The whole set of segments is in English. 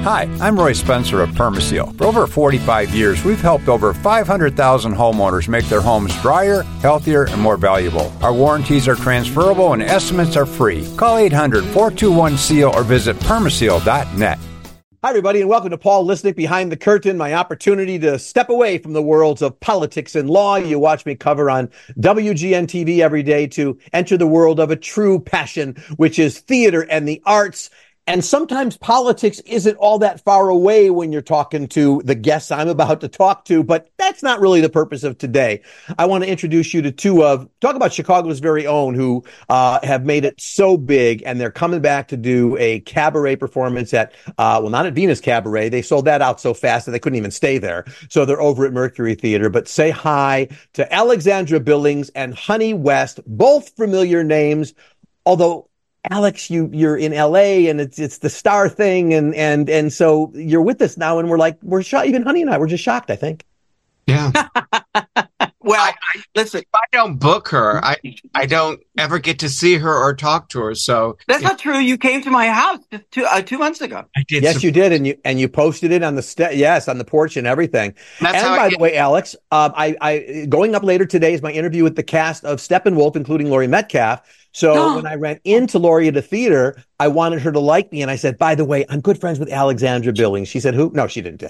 Hi, I'm Roy Spencer of Permaseal. For over 45 years, we've helped over 500,000 homeowners make their homes drier, healthier, and more valuable. Our warranties are transferable and estimates are free. Call 800-421-SEAL or visit permaseal.net. Hi, everybody, and welcome to Paul Lisnick Behind the Curtain, my opportunity to step away from the worlds of politics and law you watch me cover on WGN TV every day to enter the world of a true passion, which is theater and the arts. And sometimes politics isn't all that far away when you're talking to the guests I'm about to talk to, but that's not really the purpose of today. I want to introduce you to talk about Chicago's very own who have made it so big, and they're coming back to do a cabaret performance at, not at Venus Cabaret. They sold that out so fast that they couldn't even stay there. So they're over at Mercury Theater. But say hi to Alexandra Billings and Honey West, both familiar names, although Alex, you're in LA and it's the star thing. And so you're with us now and we're shocked. Even Honey and I were just shocked, I think. Yeah. Well, listen, if I don't book her, I don't ever get to see her or talk to her. So that's not true. You came to my house just 2 months ago. I did. Yes, you did. And you posted it on on the porch and everything. That's and by the way, Alex, I going up later today is my interview with the cast of Steppenwolf, including Laurie Metcalf. So when I ran into Laurie at the theater, I wanted her to like me. And I said, by the way, I'm good friends with Alexandra Billings. She said, who? No, she didn't.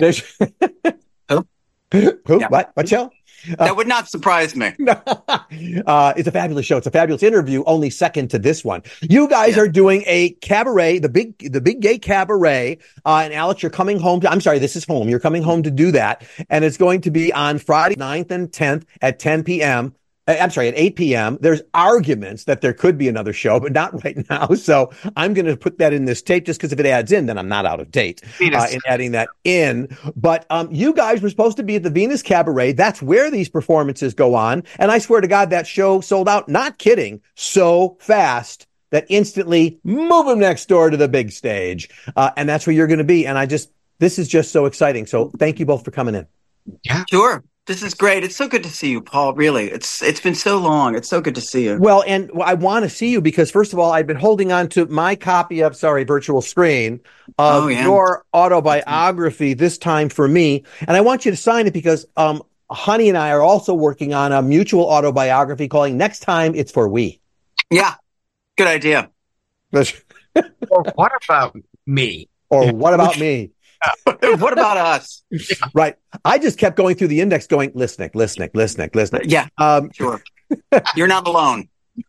Who? Who? Yeah. What show? That would not surprise me. It's a fabulous show. It's a fabulous interview, only second to this one. You guys are doing a cabaret, the big gay cabaret. And Alex, you're coming home I'm sorry, this is home. You're coming home to do that. And it's going to be on Friday 9th and 10th at 10 p.m. I'm sorry, at 8 p.m. There's arguments that there could be another show, but not right now. So I'm going to put that in this tape just because if it adds in, then I'm not out of date in adding that in. But you guys were supposed to be at the Venus Cabaret. That's where these performances go on. And I swear to God, that show sold out, not kidding, so fast that instantly move them next door to the big stage. And that's where you're going to be. And this is just so exciting. So thank you both for coming in. Yeah, sure. This is great. It's so good to see you, Paul. Really, it's been so long. It's so good to see you. Well, and I want to see you because, first of all, I've been holding on to my copy of, virtual screen of your autobiography, this time for me. And I want you to sign it because Honey and I are also working on a mutual autobiography calling Next Time It's For We. Yeah, good idea. Or what about me? Or what about me? What about us? Right. I just kept going through the index going, Lisnick. Yeah, sure. You're not alone.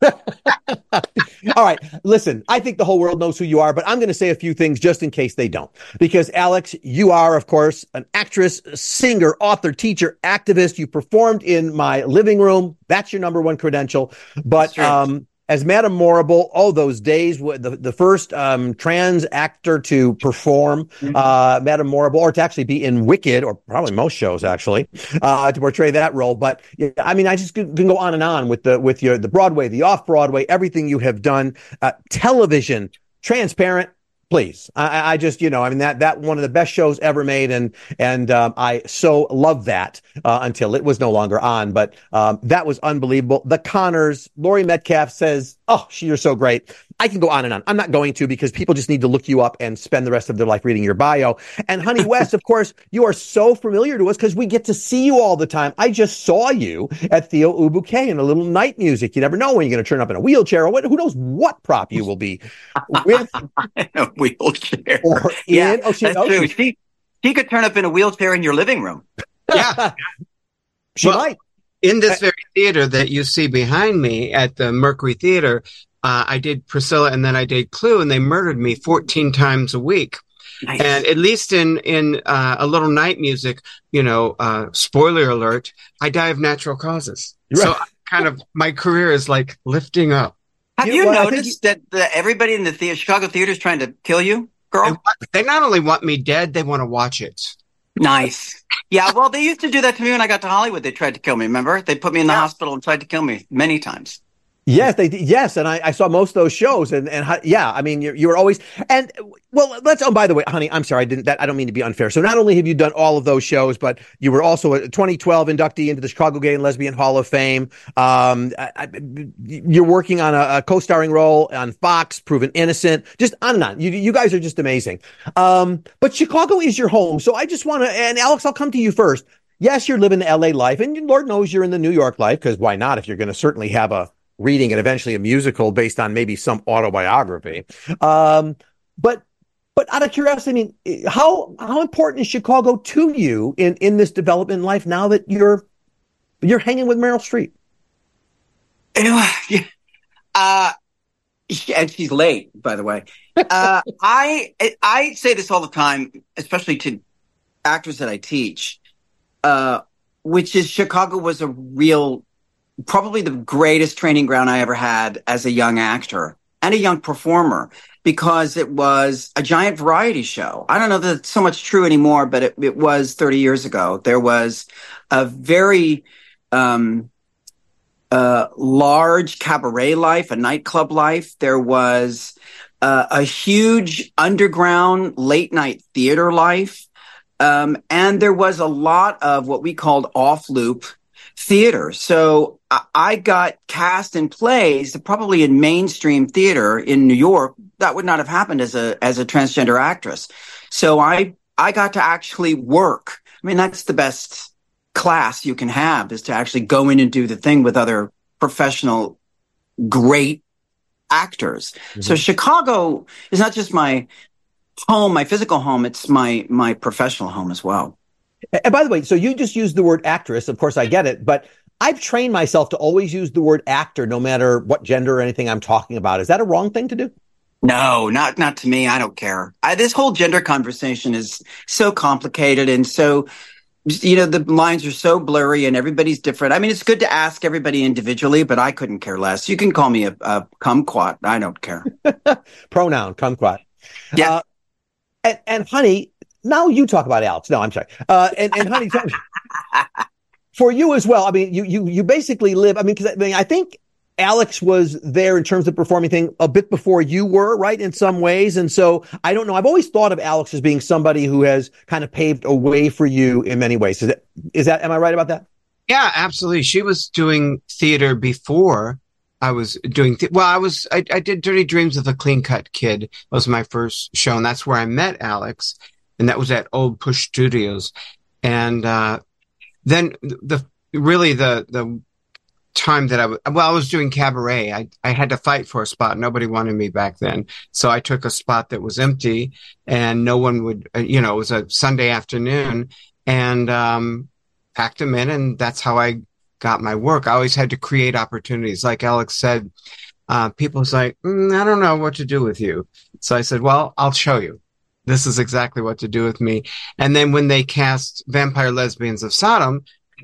All right. Listen, I think the whole world knows who you are, but I'm going to say a few things just in case they don't. Because, Alex, you are, of course, an actress, singer, author, teacher, activist. You performed in my living room. That's your number one credential. But as Madame Morrible, those days, the first trans actor to perform Madame Morrible, or to actually be in Wicked, or probably most shows actually, to portray that role. But I mean, I just can go on and on with the Broadway, the off Broadway, everything you have done, television, transparent. Please, I just, that one of the best shows ever made, and I so love that until it was no longer on. But that was unbelievable. The Connors, Laurie Metcalf says, you're so great. I can go on and on. I'm not going to because people just need to look you up and spend the rest of their life reading your bio. And Honey West, of course, you are so familiar to us because we get to see you all the time. I just saw you at Theo Ubuque in a little night music. You never know when you're going to turn up in a wheelchair or who knows what prop you will be with. In a wheelchair. Or that's true. She could turn up in a wheelchair in your living room. Yeah. She might. In this very theater that you see behind me at the Mercury Theater, I did Priscilla and then I did Clue, and they murdered me 14 times a week. Nice. And at least in a little night music, spoiler alert, I die of natural causes. Right. So my career is like lifting up. Have you noticed that everybody in the Chicago theater is trying to kill you, girl? They not only want me dead, they want to watch it. Nice. Yeah, well, they used to do that to me when I got to Hollywood. They tried to kill me, remember? They put me in the hospital and tried to kill me many times. Yes, they yes, and I saw most of those shows, yeah, I mean you were always and well, let's. Oh, by the way, honey, I'm sorry, I don't mean to be unfair. So not only have you done all of those shows, but you were also a 2012 inductee into the Chicago Gay and Lesbian Hall of Fame. You're working on a co-starring role on Fox, Proven Innocent, just on and on. You guys are just amazing. But Chicago is your home, so I just want to. And Alex, I'll come to you first. Yes, you're living the LA life, and Lord knows you're in the New York life, because why not? If you're going to certainly have a reading and eventually a musical based on maybe some autobiography. But out of curiosity, I mean, how important is Chicago to you in this development in life now that you're hanging with Meryl Streep? And she's late, by the way. I say this all the time, especially to actors that I teach, which is Chicago was probably the greatest training ground I ever had as a young actor and a young performer, because it was a giant variety show. I don't know that it's so much true anymore, but it was 30 years ago. There was a very large cabaret life, a nightclub life. There was a huge underground late night theater life. And there was a lot of what we called off-loop theater. So I got cast in plays that probably in mainstream theater in New York, that would not have happened as a transgender actress. So I got to actually work. I mean, that's the best class you can have, is to actually go in and do the thing with other professional, great actors. Mm-hmm. So Chicago is not just my home, my physical home, it's my professional home as well. And by the way, so you just used the word actress. Of course, I get it, but I've trained myself to always use the word actor, no matter what gender or anything I'm talking about. Is that a wrong thing to do? No, not to me. I don't care. This whole gender conversation is so complicated, and so, the lines are so blurry and everybody's different. I mean, it's good to ask everybody individually, but I couldn't care less. You can call me a kumquat. I don't care. Pronoun, kumquat. Yeah. And honey, now you talk about Alex. No, I'm sorry. And honey, for you as well. I mean, you basically live. I mean, because I think Alex was there in terms of performing thing a bit before you were, right? In some ways. And so I don't know. I've always thought of Alex as being somebody who has kind of paved a way for you in many ways. Is that, am I right about that? Yeah, absolutely. She was doing theater before I was doing, I did Dirty Dreams of a Clean Cut Kid. Was my first show. And that's where I met Alex. And that was at Old Push Studios. And, then the time that I was doing cabaret, I had to fight for a spot. Nobody wanted me back then. So I took a spot that was empty and no one would, it was a Sunday afternoon, and, packed them in. And that's how I got my work. I always had to create opportunities. Like Alex said, people was like, I don't know what to do with you. So I said, well, I'll show you. This is exactly what to do with me. And then when they cast Vampire Lesbians of Sodom,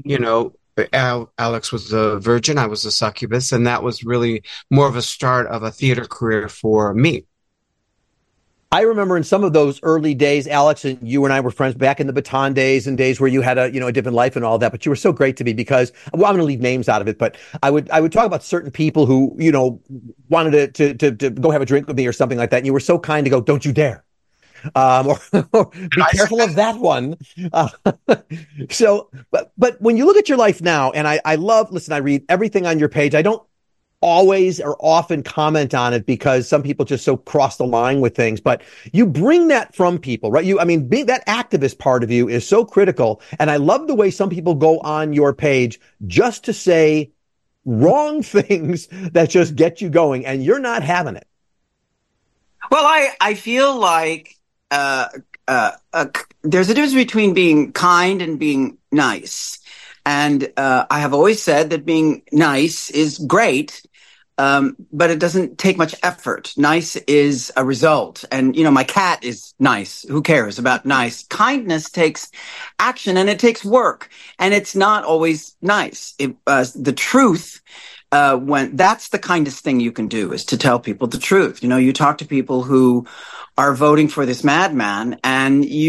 Alex was the virgin, I was a succubus, and that was really more of a start of a theater career for me. I remember in some of those early days, Alex, and you and I were friends back in the Baton days and days where you had a different life and all that, but you were so great to me because, well, I'm going to leave names out of it, but I would talk about certain people who, wanted to go have a drink with me or something like that. And you were so kind to go, don't you dare. Or be careful of that one. But when you look at your life now, and I read everything on your page. I don't always or often comment on it because some people just so cross the line with things, but you bring that from people, right? Being that activist part of you is so critical. And I love the way some people go on your page just to say wrong things that just get you going, and you're not having it. Well, I feel like, there's a difference between being kind and being nice. And I have always said that being nice is great, but it doesn't take much effort. Nice is a result. And, my cat is nice. Who cares about nice? Kindness takes action and it takes work. And it's not always nice. The truth, when that's the kindest thing you can do, is to tell people the truth. You talk to people who are voting for this madman, and you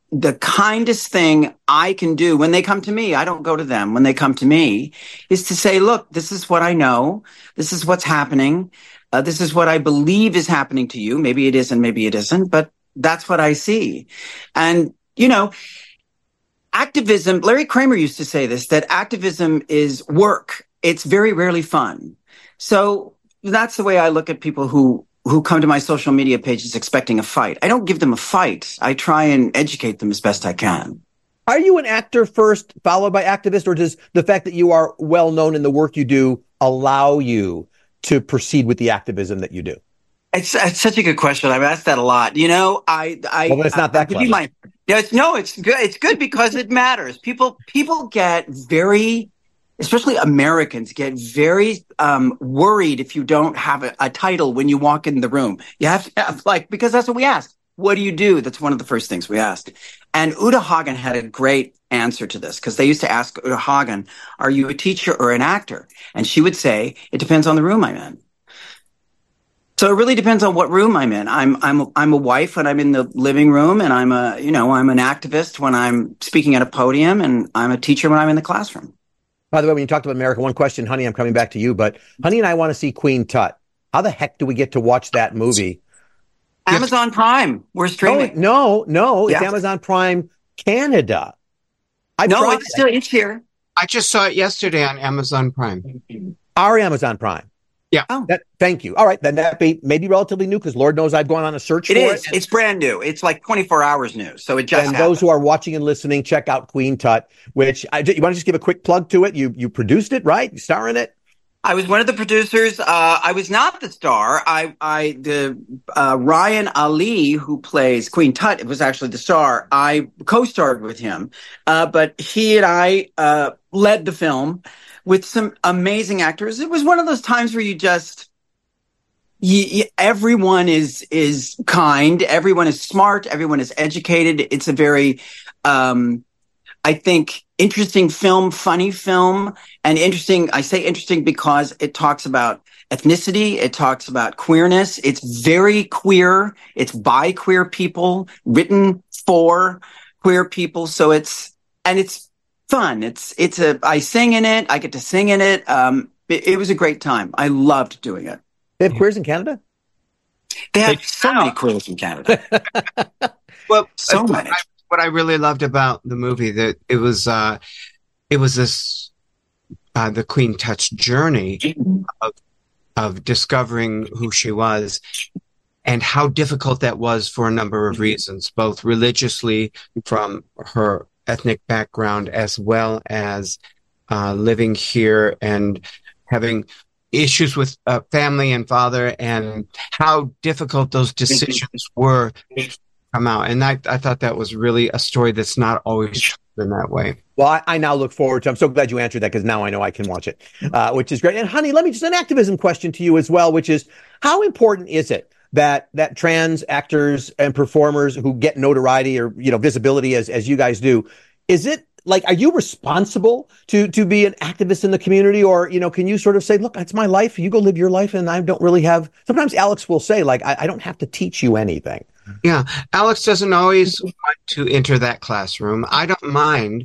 the kindest thing I can do when they come to me, I don't go to them, when they come to me, is to say, look, this is what I know. This is what's happening. This is what I believe is happening to you. Maybe it is and maybe it isn't, but that's what I see. And, activism, Larry Kramer used to say this, that activism is work. It's very rarely fun. So that's the way I look at people who come to my social media pages expecting a fight. I don't give them a fight. I try and educate them as best I can. Are you an actor first, followed by activist, or does the fact that you are well known in the work you do allow you to proceed with the activism that you do? It's such a good question. I've asked that a lot. Well, it's not that clever. It's good. It's good because it matters. People get very, especially Americans, get very worried if you don't have a title when you walk in the room. You have to have because that's what we ask. What do you do? That's one of the first things we asked. And Uta Hagen had a great answer to this, because they used to ask Uta Hagen, are you a teacher or an actor? And she would say, it depends on the room I'm in. So it really depends on what room I'm in. I'm a wife when I'm in the living room, and I'm an activist when I'm speaking at a podium, and I'm a teacher when I'm in the classroom. By the way, when you talked about America, one question, honey, I'm coming back to you, but honey and I want to see Queen Tut. How the heck do we get to watch that movie? Amazon Prime. We're streaming. No, it's Amazon Prime Canada. It's here. I just saw it yesterday on Amazon Prime. Our Amazon Prime. Yeah. Thank you. All right. Then that may be relatively new, because Lord knows I've gone on a search for it. It is. It's brand new. It's like 24 hours new. So it just happened. Those who are watching and listening, check out Queen Tut, which you want to just give a quick plug to it? You produced it, right? You star in it? I was one of the producers. I was not the star. Ryan Ali, who plays Queen Tut, was actually the star. I co-starred with him. But he and I led the film with some amazing actors. It was one of those times where everyone is kind, everyone is smart, everyone is educated. It's a very, I think, interesting film, funny film, and interesting. I say interesting because it talks about ethnicity. It talks about queerness. It's very queer. It's by queer people, written for queer people. So it's fun. I sing in it. I get to sing in it. It was a great time. I loved doing it. They have queers in Canada? They have so many queers in Canada. Well, so many. What I really loved about the movie, that it was this the Queen Tut's journey of discovering who she was, and how difficult that was for a number of reasons, both religiously from her ethnic background, as well as living here and having issues with family and father, and how difficult those decisions were to come out. And I thought that was really a story that's not always in that way. Well, I now look forward to, I'm so glad you answered that, because now I know I can watch it, which is great. And honey, let me just an activism question to you as well, which is, how important is it that trans actors and performers who get notoriety or, visibility as you guys do, is it like, are you responsible to be an activist in the community? Or, can you sort of say, look, it's my life. You go live your life. And I don't really have, sometimes Alex will say, like, I don't have to teach you anything. Yeah. Alex doesn't always want to enter that classroom. I don't mind.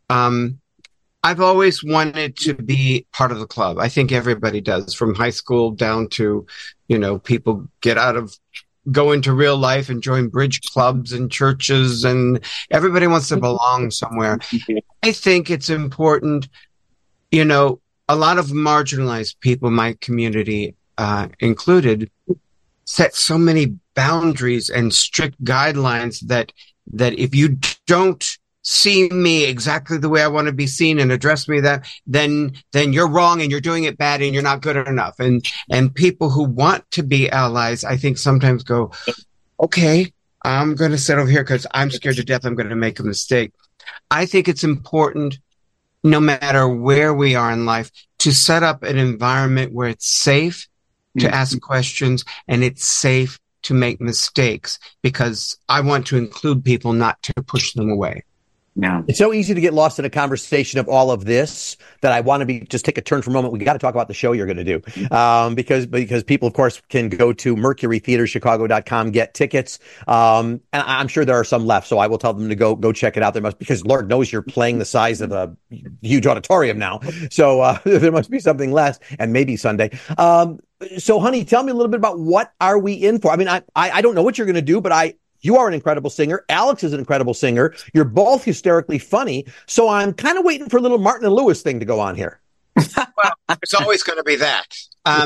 I've always wanted to be part of the club. I think everybody does, from high school down to, people go into real life and join bridge clubs and churches, and everybody wants to belong somewhere. I think it's important, a lot of marginalized people, my community included, set so many boundaries and strict guidelines that if you don't see me exactly the way I want to be seen and address me then you're wrong and you're doing it bad and you're not good enough. And people who want to be allies, I think, sometimes go, okay, I'm going to sit over here because I'm scared to death I'm going to make a mistake. I think it's important, no matter where we are in life, to set up an environment where it's safe to ask questions and it's safe to make mistakes, because I want to include people, not to push them away. Yeah. It's so easy to get lost in a conversation of all of this that I want to just take a turn for a moment. We got to talk about the show you're going to do. Because people, of course, can go to mercurytheaterchicago.com, get tickets. And I'm sure there are some left. So I will tell them to go check it out. Because Lord knows you're playing the size of a huge auditorium now. So there must be something less, and maybe Sunday. So honey, tell me a little bit about what are we in for? I mean, I don't know what you're going to do, but you are an incredible singer. Alex is an incredible singer. You're both hysterically funny. So I'm kind of waiting for a little Martin and Lewis thing to go on here. Well, there's always going to be that.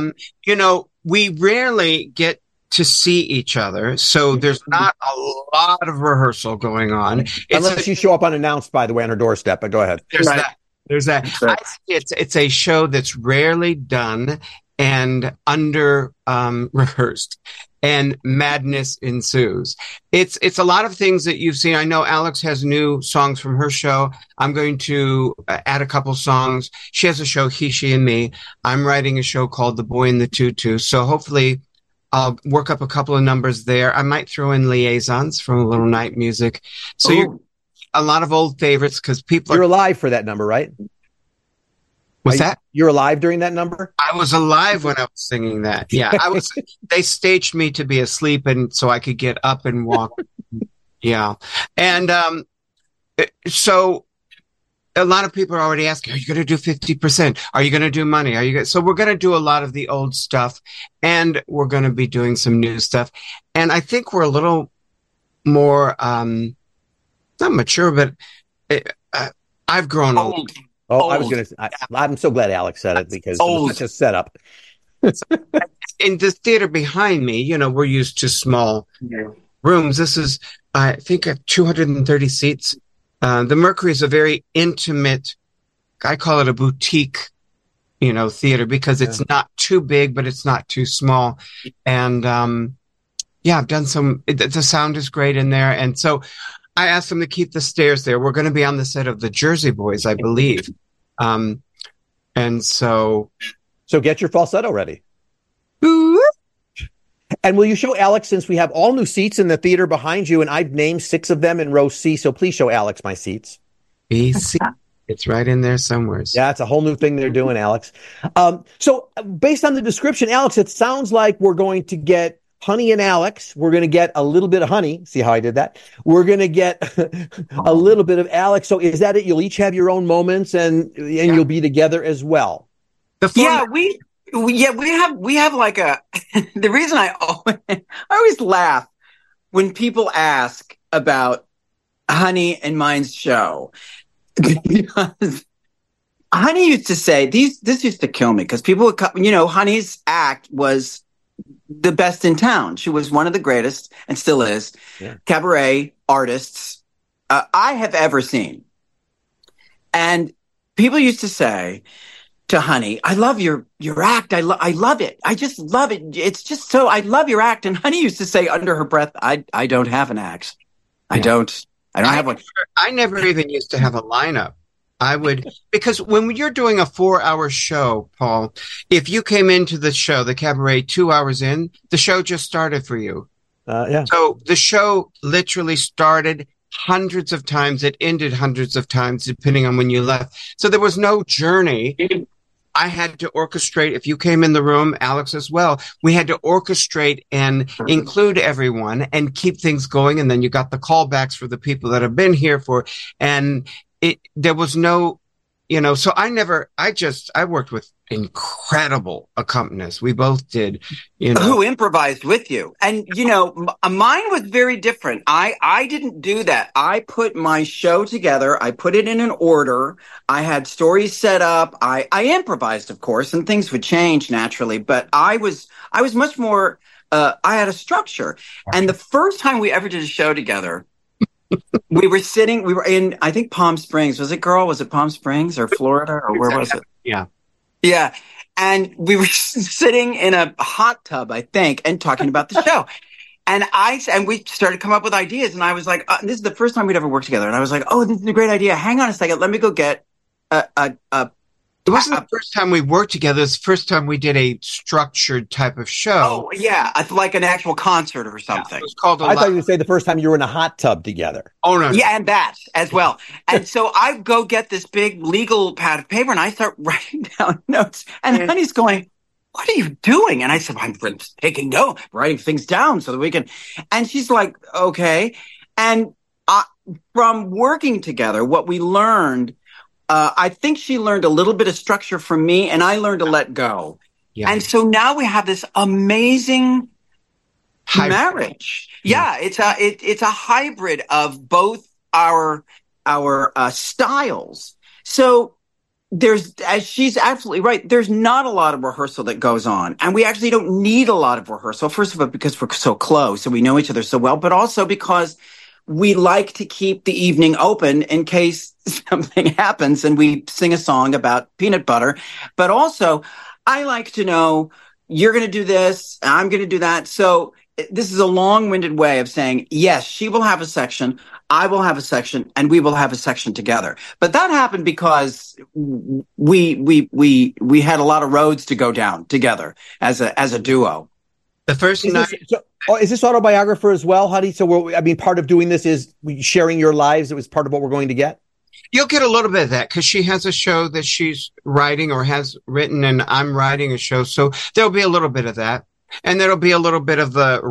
We rarely get to see each other, so there's not a lot of rehearsal going on. Unless you show up unannounced, by the way, on her doorstep. But go ahead. There's that. I think it's a show that's rarely done and under rehearsed. And madness ensues. It's a lot of things that you've seen. I know Alex has new songs from her show. I'm going to add a couple songs. She has a show, He, She, and Me. I'm writing a show called The Boy in the Tutu. So hopefully I'll work up a couple of numbers there. I might throw in liaisons from a little night music. So you're a lot of old favorites because you're alive for that number, right? What's that? You're alive during that number? I was alive when I was singing that. Yeah, I was. They staged me to be asleep, and so I could get up and walk. Yeah, and so a lot of people are already asking, "Are you going to do 50%? Are you going to do money? So we're going to do a lot of the old stuff, and we're going to be doing some new stuff. And I think we're a little more not mature, but I've grown old. I'm so glad Alex said it because it was such a setup. In the theater behind me, we're used to small rooms. This is, I think, 230 seats. The Mercury is a very intimate, I call it a boutique, theater because it's not too big, but it's not too small. And, I've done the sound is great in there. And so I asked them to keep the stairs there. We're going to be on the set of the Jersey Boys, I believe. And so get your falsetto ready. And will you show Alex, since we have all new seats in the theater behind you, and I've named 6 of them in row C, so please show Alex my seats. BC. It's right in there somewhere. Yeah, it's a whole new thing they're doing, Alex. So based on the description, Alex, it sounds like we're going to get Honey and Alex. We're going to get a little bit of Honey. See how I did that? We're going to get a little bit of Alex. So is that it? You'll each have your own moments and you'll be together as well. We have like the reason I always laugh when people ask about Honey and mine's show, because Honey used to say this used to kill me because people would Honey's act was the best in town. She was one of the greatest, and still is, cabaret artists I have ever seen. And people used to say to Honey, "I love your act. I love it. I just love it. It's just so. I love your act." And Honey used to say under her breath, "I don't have an act. I don't have one." I never even used to have a lineup. Because when you're doing a 4-hour show, Paul, if you came into the show, the cabaret, 2 hours in, the show just started for you. So the show literally started hundreds of times. It ended hundreds of times, depending on when you left. So there was no journey. I had to orchestrate. If you came in the room, Alex as well, we had to orchestrate and include everyone and keep things going. And then you got the callbacks for the people that have been here and there was no, so I worked with incredible accompanists. We both did, Who improvised with you. And, mine was very different. I didn't do that. I put my show together. I put it in an order. I had stories set up. I improvised, of course, and things would change naturally, but I was much more, I had a structure. And the first time we ever did a show together, we were in, I think, Palm Springs. Was it Palm Springs or Florida or where was it? Yeah. Yeah. And we were sitting in a hot tub, I think, and talking about the show. And we started to come up with ideas. And I was like, this is the first time we'd ever worked together. And I was like, oh, this is a great idea. Hang on a second. Let me go get a It wasn't the first time we worked together. It's the first time we did a structured type of show. Oh, yeah. It's like an actual concert or something. It was called I thought you would say the first time you were in a hot tub together. Oh, no. Yeah, and that as well. And so I go get this big legal pad of paper and I start writing down notes. And Honey's going, what are you doing? And I said, I'm taking notes, writing things down so that we can. And she's like, okay. And from working together, what we learned, I think she learned a little bit of structure from me, and I learned to let go. Yeah. And so now we have this amazing marriage. Yeah, it's a hybrid of both our styles. So as she's absolutely right, there's not a lot of rehearsal that goes on, and we actually don't need a lot of rehearsal. First of all, because we're so close and we know each other so well, but also because we like to keep the evening open in case something happens and we sing a song about peanut butter. But also, I like to know you're going to do this, I'm going to do that. So this is a long-winded way of saying, yes, she will have a section, I will have a section, and we will have a section together. But that happened because we had a lot of roads to go down together as a duo. The first night. Is this autobiographer as well, Honey? So part of doing this is sharing your lives. It was part of what we're going to get. You'll get a little bit of that because she has a show that she's writing or has written, and I'm writing a show. So there'll be a little bit of that, and there'll be a little bit of the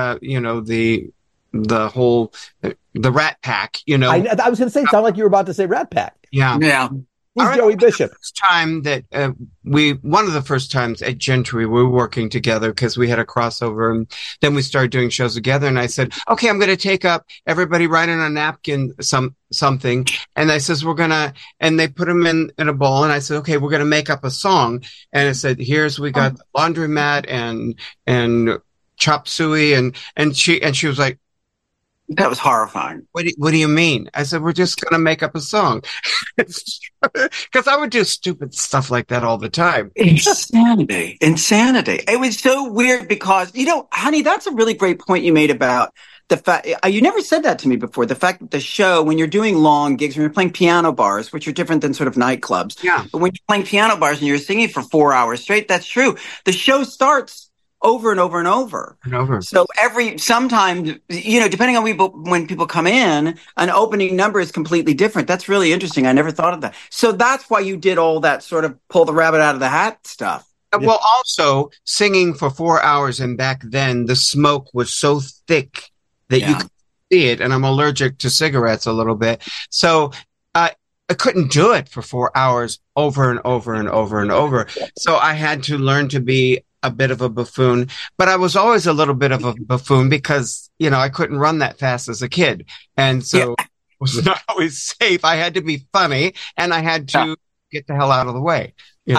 the Rat Pack. You know, I was going to say, sound like you were about to say Rat Pack. Yeah. Who's Joey Bishop? Time that one of the first times at Gentry, we were working together because we had a crossover, and then we started doing shows together. And I said, "Okay, I'm going to take up everybody write on a napkin something." And I says, and they put them in a bowl. And I said, "Okay, we're going to make up a song." And I said, we got the laundromat and chop suey, and she was like, that was horrifying. What do you mean? I said, we're just going to make up a song. Because I would do stupid stuff like that all the time. Insanity. It was so weird because, Honey, that's a really great point you made about the fact, you never said that to me before, the fact that the show, when you're doing long gigs, when you're playing piano bars, which are different than sort of nightclubs. Yeah. But when you're playing piano bars and you're singing for 4 hours straight, that's true. The show starts over and over and over. So sometimes, depending on when people come in, an opening number is completely different. That's really interesting. I never thought of that. So that's why you did all that sort of pull the rabbit out of the hat stuff. Well, also singing for 4 hours, and back then the smoke was so thick that you could see it. And I'm allergic to cigarettes a little bit. So I couldn't do it for 4 hours over and over and over and over. So I had to learn to be a bit of a buffoon, but I was always a little bit of a buffoon because, I couldn't run that fast as a kid. And so it was not always safe. I had to be funny and I had to get the hell out of the way.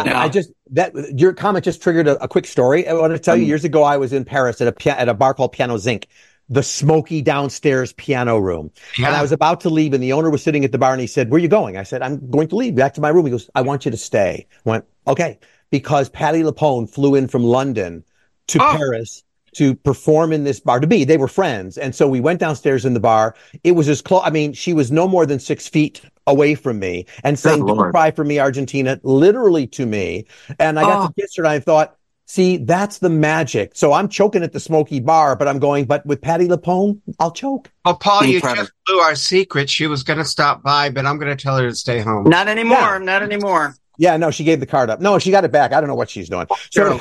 Your comment just triggered a quick story. I want to tell you, years ago, I was in Paris at a bar called Piano Zinc, the smoky downstairs piano room. Yeah. And I was about to leave and the owner was sitting at the bar and he said, "Where are you going?" I said, "I'm going to leave back to my room." He goes, "I want you to stay." I went, "Okay." Because Patti LuPone flew in from London to Paris to perform in this bar. They were friends. And so we went downstairs in the bar. It was as close. I mean, she was no more than 6 feet away from me and saying, "Don't cry for me, Argentina," literally to me. And I got to kiss her and I thought, see, that's the magic. So I'm choking at the smoky bar, but I'm going, but with Patti LuPone, I'll choke. Well, Paul, you just blew our secret. She was going to stop by, but I'm going to tell her to stay home. Not anymore. Not anymore. Yeah, no, she gave the card up. No, she got it back. I don't know what she's doing. So,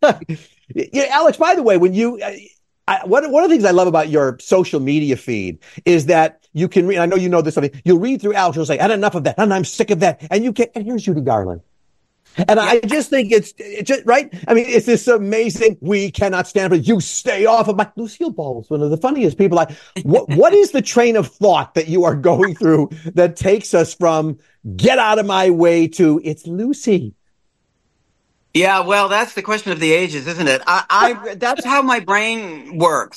Alex, by the way, when one of the things I love about your social media feed is that you can read, I know you know this, you'll read through Alex, you'll say, "I had enough of that, and I'm sick of that." And and here's Judy Garland. And I just think it's just right. I mean, it's this amazing. We cannot stand for you. Stay off of my Lucille Ball is one of the funniest people. What is the train of thought that you are going through that takes us from get out of my way to it's Lucy? Yeah, well, that's the question of the ages, isn't it? That's how my brain works.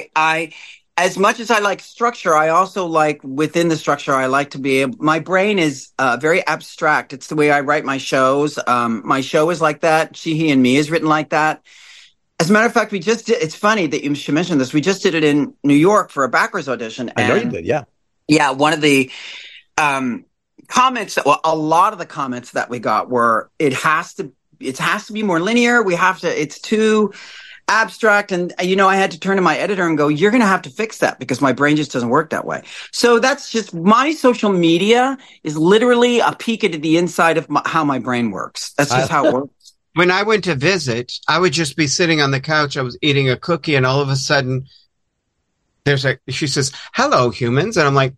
As much as I like structure, I also like within the structure, I like to be able, my brain is very abstract. It's the way I write my shows. My show is like that. She, He, and Me is written like that. As a matter of fact, it's funny that you should mention this. We just did it in New York for a backers audition. I know you did, yeah. Yeah, one of the comments. Well, a lot of the comments that we got were, it has to be more linear. It's too abstract. And, I had to turn to my editor and go, you're going to have to fix that because my brain just doesn't work that way. So that's just, my social media is literally a peek into the inside of how my brain works. That's just how it works. When I went to visit, I would just be sitting on the couch. I was eating a cookie and all of a sudden she says, hello, humans. And I'm like,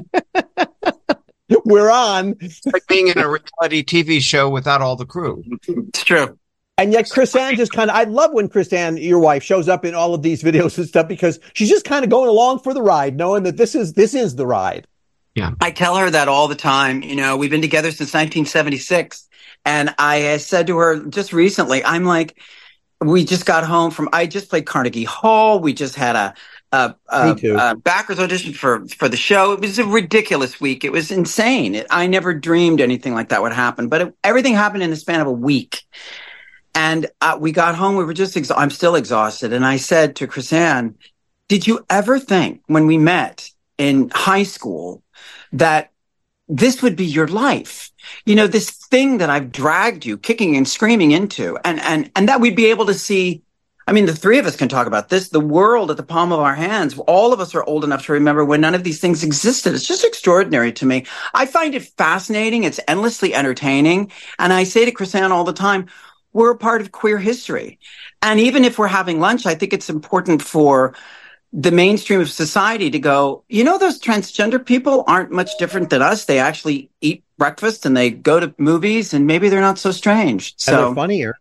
we're on. It's like being in a reality TV show without all the crew. It's true. And yet KrisAnne just I love when KrisAnne, your wife, shows up in all of these videos and stuff because she's just kind of going along for the ride, knowing that this is the ride. Yeah. I tell her that all the time. We've been together since 1976. And I said to her just recently, I'm like, we just got home I just played Carnegie Hall. We just had a backers audition for the show. It was a ridiculous week. It was insane. I never dreamed anything like that would happen, but everything happened in the span of a week. And we got home. We were just I'm still exhausted. And I said to KrisAnne, did you ever think when we met in high school that this would be your life? This thing that I've dragged you kicking and screaming into, and that we'd be able to see. I mean, the three of us can talk about this, the world at the palm of our hands. All of us are old enough to remember when none of these things existed. It's just extraordinary to me. I find it fascinating. It's endlessly entertaining. And I say to KrisAnne all the time, we're a part of queer history. And even if we're having lunch, I think it's important for the mainstream of society to go, those transgender people aren't much different than us. They actually eat breakfast and they go to movies and maybe they're not so strange. So, and they're funnier.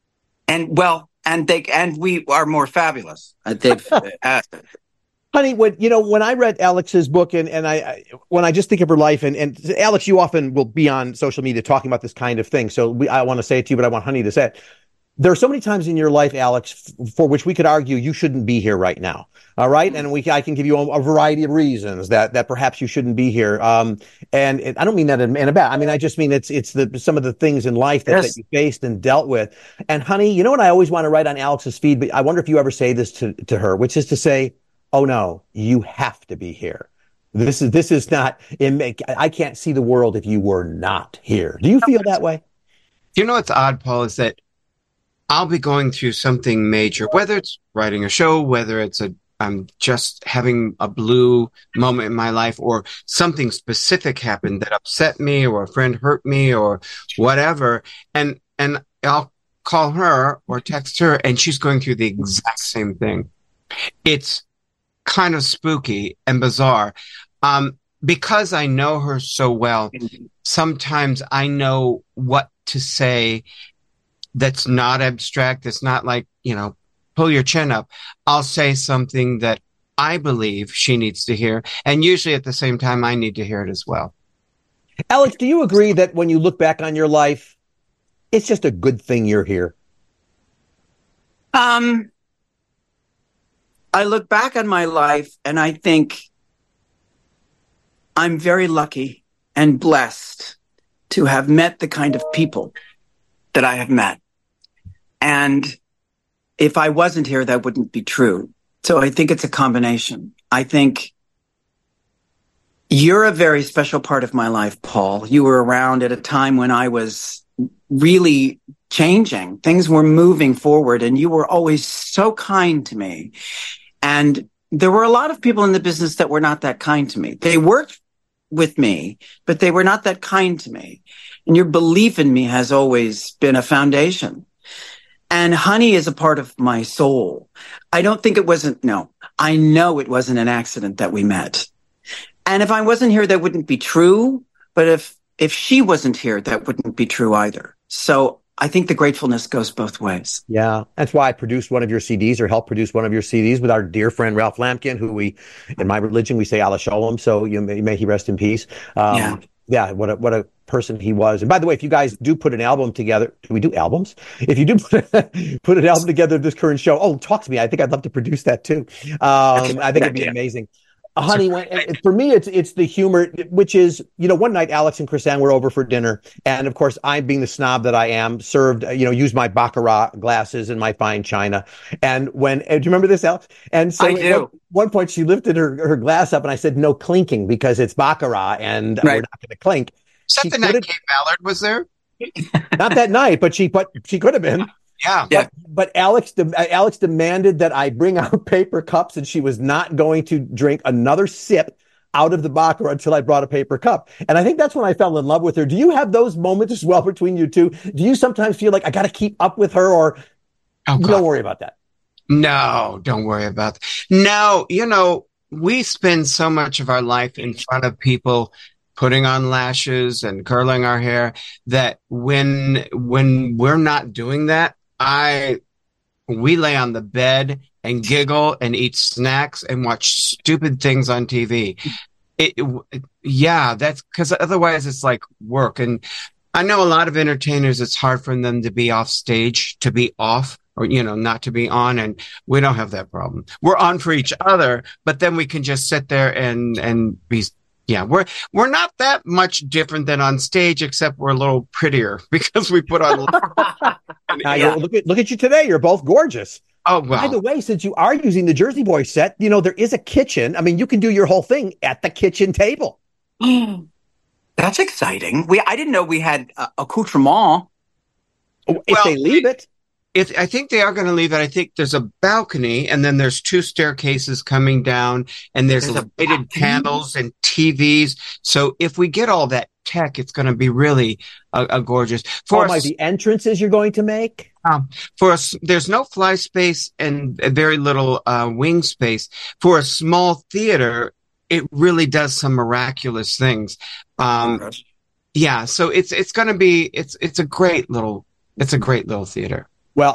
And we are more fabulous. They've Honey, when I read Alex's book and when I just think of her life and Alex, you often will be on social media talking about this kind of thing. So I want to say it to you, but I want Honey to say it. There are so many times in your life, Alex, for which we could argue you shouldn't be here right now. All right. And I can give you a variety of reasons that perhaps you shouldn't be here. And I don't mean that in a bad. I mean, I just mean it's some of the things in life that you faced and dealt with. And Honey, you know what I always want to write on Alex's feed, but I wonder if you ever say this to her, which is to say, oh no, you have to be here. This is not, I can't see the world if you were not here. Do you feel that way? You know what's odd, Paul, is that I'll be going through something major, whether it's writing a show, whether it's I'm just having a blue moment in my life, or something specific happened that upset me, or a friend hurt me, or whatever. And I'll call her or text her, and she's going through the exact same thing. It's kind of spooky and bizarre. Because I know her so well, sometimes I know what to say that's not abstract. It's not like, pull your chin up. I'll say something that I believe she needs to hear. And usually at the same time, I need to hear it as well. Alex, do you agree that when you look back on your life, it's just a good thing you're here? I look back on my life and I think I'm very lucky and blessed to have met the kind of people that I have met. And if I wasn't here, that wouldn't be true. So I think it's a combination. I think you're a very special part of my life, Paul. You were around at a time when I was really changing. Things were moving forward, and you were always so kind to me. And there were a lot of people in the business that were not that kind to me. They worked with me, but they were not that kind to me. And your belief in me has always been a foundation. And Honey is a part of my soul. I know it wasn't an accident that we met. And if I wasn't here, that wouldn't be true. But if she wasn't here, that wouldn't be true either. So I think the gratefulness goes both ways. Yeah. That's why I produced one of your CDs, or helped produce one of your CDs, with our dear friend Ralph Lampkin, who in my religion, we say Allah Shalom. So may he rest in peace. Yeah. What a person he was. And by the way, if you guys do put an album together, do we do albums? If you do put an album together of this current show, talk to me. I think I'd love to produce that too. I think it'd be amazing. Honey, for me, it's the humor, which is, one night Alex and KrisAnne were over for dinner. And of course, I, being the snob that I am, served, used my Baccarat glasses and my fine china. And do you remember this, Alex? And so at one point she lifted her glass up and I said, no clinking, because it's Baccarat and we're not going to clink. Except the night Kate Ballard was there. Not that night, but she could have been. Yeah. But Alex demanded that I bring out paper cups, and she was not going to drink another sip out of the Baccarat until I brought a paper cup. And I think that's when I fell in love with her. Do you have those moments as well between you two? Do you sometimes feel like I got to keep up with her, or don't worry about that? No, don't worry about that. No, we spend so much of our life in front of people putting on lashes and curling our hair that when we're not doing that, we lay on the bed and giggle and eat snacks and watch stupid things on TV. That's because otherwise it's like work. And I know a lot of entertainers, it's hard for them to be off stage, to be off, or, not to be on. And we don't have that problem. We're on for each other, but then we can just sit there and be, we're not that much different than on stage, except we're a little prettier because we put on. Look at you today. You're both gorgeous. Oh, well. By the way, since you are using the Jersey Boy set, there is a kitchen. I mean, you can do your whole thing at the kitchen table. That's exciting. I didn't know we had accoutrement. If they leave it. I think they are going to leave it. I think there's a balcony, and then there's 2 staircases coming down, and there's lighted panels and TVs. So if we get all that tech, it's going to be really gorgeous. The entrances you're going to make? For us, there's no fly space and very little wing space. For a small theater, it really does some miraculous things. So it's going to be it's a great little theater. Well,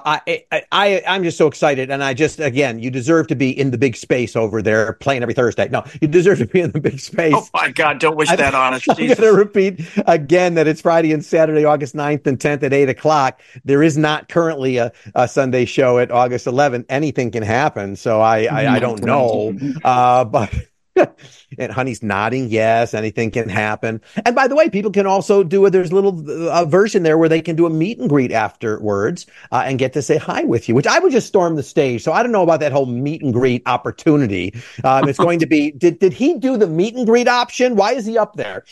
I'm just so excited, and you deserve to be in the big space over there playing every Thursday. No, you deserve to be in the big space. Oh my God, don't wish that on us. I'm going to repeat again that it's Friday and Saturday, August 9th and 10th at 8:00. There is not currently a Sunday show at August 11th. Anything can happen, so I don't know, but. And Honey's nodding. Yes, anything can happen. And by the way, people can also there's a little version there where they can do a meet and greet afterwards and get to say hi with you, which I would just storm the stage. So I don't know about that whole meet and greet opportunity. It's going to be, did he do the meet and greet option? Why is he up there?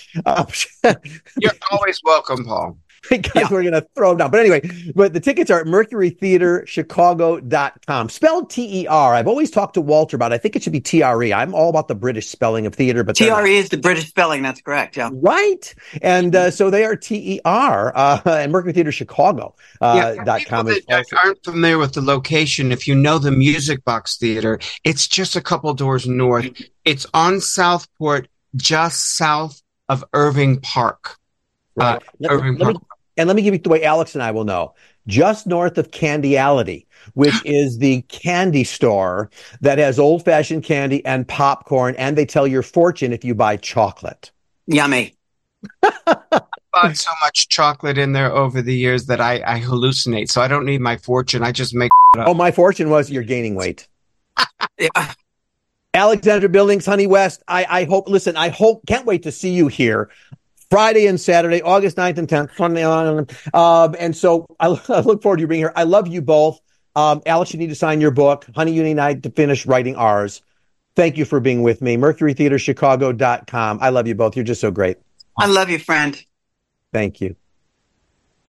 You're always welcome, Paul. Because we're going to throw them down. But anyway, the tickets are at mercurytheaterchicago.com. Spelled T-E-R. I've always talked to Walter about it. I think it should be T-R-E. I'm all about the British spelling of theater. But T-R-E is the British spelling. That's correct. Yeah. Right. And so they are T-E-R and mercurytheaterchicago.com. People that aren't familiar with the location, if you know the Music Box Theater, it's just a couple doors north. It's on Southport, just south of Irving Park. Right. Let me give you the way Alex and I will know. Just north of Candyality, which is the candy store that has old-fashioned candy and popcorn, and they tell your fortune if you buy chocolate. Yummy. Bought so much chocolate in there over the years that I hallucinate. So I don't need my fortune. I just make it up. Oh, my fortune was you're gaining weight. Alexandra Billings, Honey West, I hope, can't wait to see you here. Friday and Saturday, August 9th and 10th. And so I look forward to you being here. I love you both. Alex, you need to sign your book. Honey, you need to finish writing ours. Thank you for being with me. mercurytheaterchicago.com. I love you both. You're just so great. I love you, friend. Thank you.